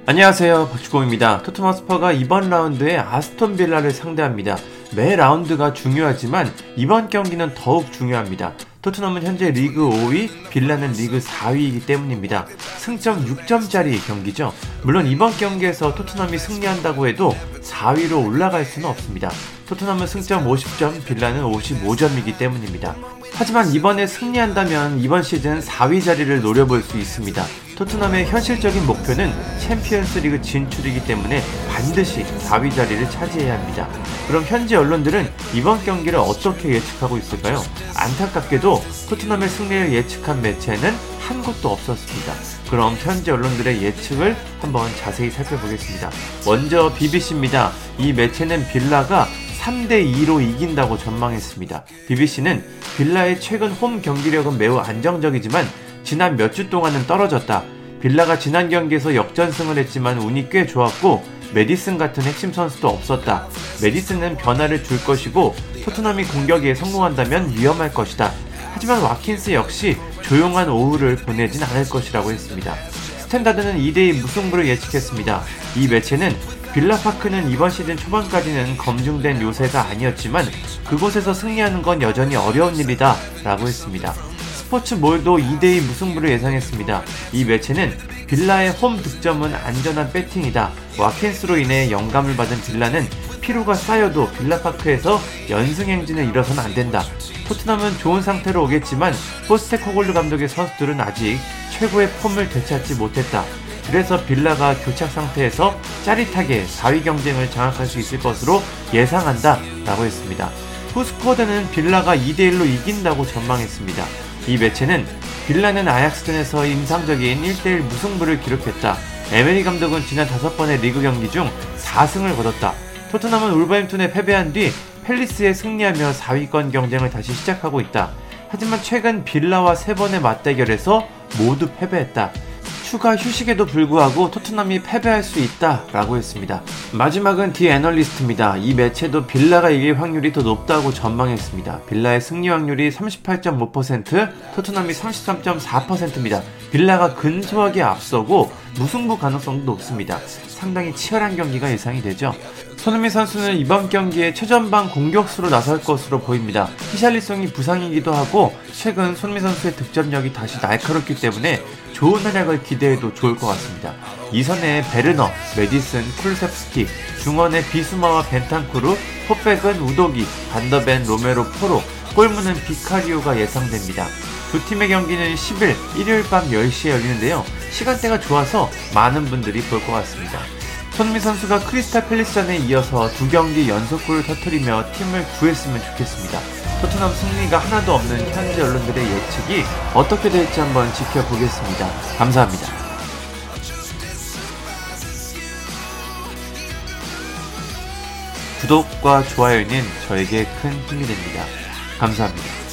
안녕하세요, 박주공입니다. 토트넘 스퍼가 이번 라운드에 아스톤 빌라를 상대합니다. 매 라운드가 중요하지만 이번 경기는 더욱 중요합니다. 토트넘은 현재 리그 5위, 빌라는 리그 4위이기 때문입니다. 승점 6점짜리 경기죠. 물론 이번 경기에서 토트넘이 승리한다고 해도 4위로 올라갈 수는 없습니다. 토트넘은 승점 50점, 빌라는 55점이기 때문입니다. 하지만 이번에 승리한다면 이번 시즌 4위 자리를 노려볼 수 있습니다. 토트넘의 현실적인 목표는 챔피언스 리그 진출이기 때문에 반드시 4위 자리를 차지해야 합니다. 그럼 현지 언론들은 이번 경기를 어떻게 예측하고 있을까요? 안타깝게도 토트넘의 승리를 예측한 매체는 한 곳도 없었습니다. 그럼 현지 언론들의 예측을 한번 자세히 살펴보겠습니다. 먼저 BBC입니다. 이 매체는 빌라가 3대2로 이긴다고 전망했습니다. BBC는 빌라의 최근 홈 경기력은 매우 안정적이지만 지난 몇 주 동안은 떨어졌다. 빌라가 지난 경기에서 역전승을 했지만 운이 꽤 좋았고 메디슨 같은 핵심 선수도 없었다. 메디슨은 변화를 줄 것이고 토트넘이 공격에 성공한다면 위험할 것이다. 하지만 와킨스 역시 조용한 오후를 보내진 않을 것이라고 했습니다. 스탠다드는 2대2 무승부를 예측했습니다. 이 매체는 빌라파크는 이번 시즌 초반까지는 검증된 요새가 아니었지만 그곳에서 승리하는 건 여전히 어려운 일이다 라고 했습니다. 스포츠몰도 2대2 무승부를 예상했습니다. 이 매체는 빌라의 홈 득점은 안전한 배팅이다. 와킨스로 인해 영감을 받은 빌라는 피로가 쌓여도 빌라파크에서 연승 행진을 이뤄서는 안 된다. 토트넘은 좋은 상태로 오겠지만 포스테코글루 감독의 선수들은 아직 최고의 폼을 되찾지 못했다. 그래서 빌라가 교착 상태에서 짜릿하게 4위 경쟁을 장악할 수 있을 것으로 예상한다 라고 했습니다. 후스쿼드는 빌라가 2대1로 이긴다고 전망했습니다. 이 매체는 빌라는 아약스전에서 인상적인 1대1 무승부를 기록했다. 에메리 감독은 지난 5번의 리그 경기 중 4승을 거뒀다. 토트넘은 울버햄튼에 패배한 뒤 팰리스에 승리하며 4위권 경쟁을 다시 시작하고 있다. 하지만 최근 빌라와 3번의 맞대결에서 모두 패배했다. 추가 휴식에도 불구하고 토트넘이 패배할 수 있다 라고 했습니다. 마지막은 디 애널리스트입니다. 이 매체도 빌라가 이길 확률이 더 높다고 전망했습니다. 빌라의 승리 확률이 38.5%, 토트넘이 33.4%입니다. 빌라가 근소하게 앞서고 무승부 가능성도 높습니다. 상당히 치열한 경기가 예상이 되죠. 손흥민 선수는 이번 경기에 최전방 공격수로 나설 것으로 보입니다. 히샬리송이 부상이기도 하고 최근 손흥민 선수의 득점력이 다시 날카롭기 때문에 좋은 활약을 기대해도 좋을 것 같습니다. 이선에 베르너, 메디슨, 쿨셉스키, 중원에 비수마와 벤탄쿠르, 포백은 우도기, 반더벤, 로메로, 포로, 골문은 비카리오가 예상됩니다. 두 팀의 경기는 10일 일요일 밤 10시에 열리는데요. 시간대가 좋아서 많은 분들이 볼 것 같습니다. 손흥민 선수가 크리스탈 팰리스전에 이어서 2경기 연속골을 터뜨리며 팀을 구했으면 좋겠습니다. 토트넘 승리가 하나도 없는 현지 언론들의 예측이 어떻게 될지 한번 지켜보겠습니다. 감사합니다. 구독과 좋아요는 저에게 큰 힘이 됩니다. 감사합니다.